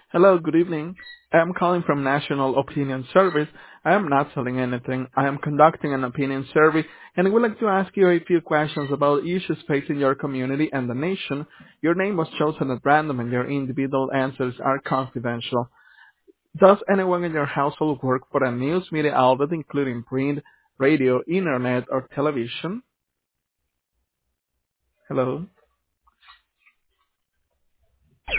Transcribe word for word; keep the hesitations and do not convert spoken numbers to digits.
Hello, good evening. I am calling from National Opinion Service. I am not selling anything. I am conducting an opinion survey, and I would like to ask you a few questions about issues facing your community and the nation. Your name was chosen at random, and your individual answers are confidential. Does anyone in your household work for a news media outlet, including print, radio, internet, or television? Hello?